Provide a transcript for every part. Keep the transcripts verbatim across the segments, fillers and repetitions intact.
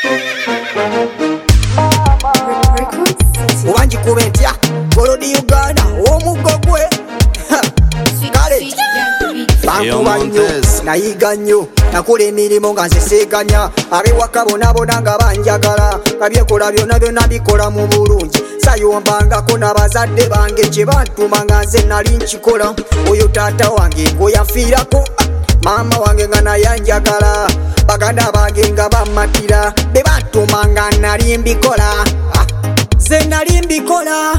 Uwanji kubetia Golodi Uganda omugogwe Kale Bantu banyo nayiga nnyo nakola emirimu nga nseseeganya abewaka bonabona nga banjagala kabyekola byonna byonna bikola mu bulungi sayombangako n'abazadde bange kye bantuma nga nze nali nkikola oyo taata wange ng'oyafiirako maama wange nga naye anjagala baganda bange nga bammatira be bantuma nga nali mbikola nze nali mbikola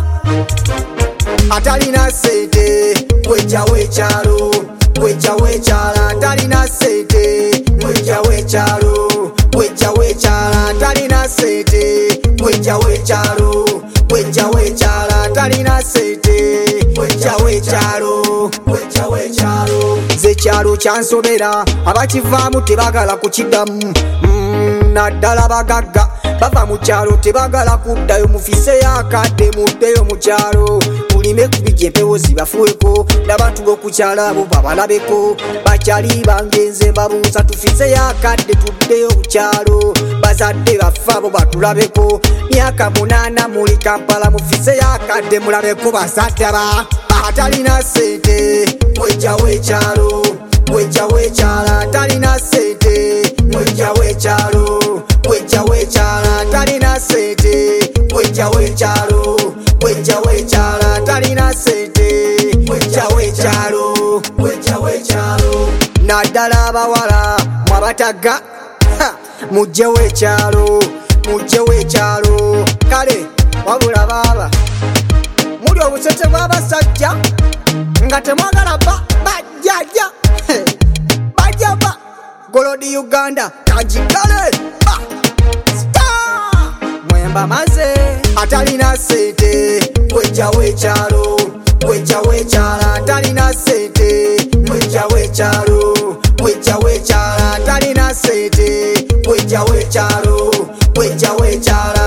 atalina sente wejja w'ekyalo wejja w'ekyala atalina sente wejja w'ekyalo wejja w'ekyala atalina sente wejja w'ekyalo wejja w'ekyala atalina sente wejja w'ekyalo wejja w'ekyalo nze ekyalo kyansobera abakivaamu tebagala kukiddamu naddala bagagga bava mu kyalo tebagala kuddayo mufiseyo akadde muddeyo mu kyalo mulime kubijja empewo zibafuweko n'abantu b'okukyalo abo babalabeko bakyali bangenze mbabuuza tufiseyo akadde tuddeyo mu kyalo bazadde baffe abo batulabeko myaka munaana muli Kampala mufiseyo akadde mulabeko bazadde ba atalina sente wejja w'ekyalo wejja w'ekyala atalina sente wejja w'ekyalo wejja w'ekyala atalina sente wejja w'ekyalo wejja w'ekyala atalina sente wejja w'ekyalo wejja w'ekyalo naddala abawala mwabataga mujje w'ekyalo mujje w'ekyalo kale wabula baaba muli obusete bw'abasajja nga temwagala ba bajjajja bajja ba Golodi Uganda kajigale ba star mwemba maze atalina sente wejja w'ekyalo wejja w'ekyala atalina sente wejja w'ekyalo wejja w'ekyala atalina sente wejja w'ekyalo wejja w'ekyala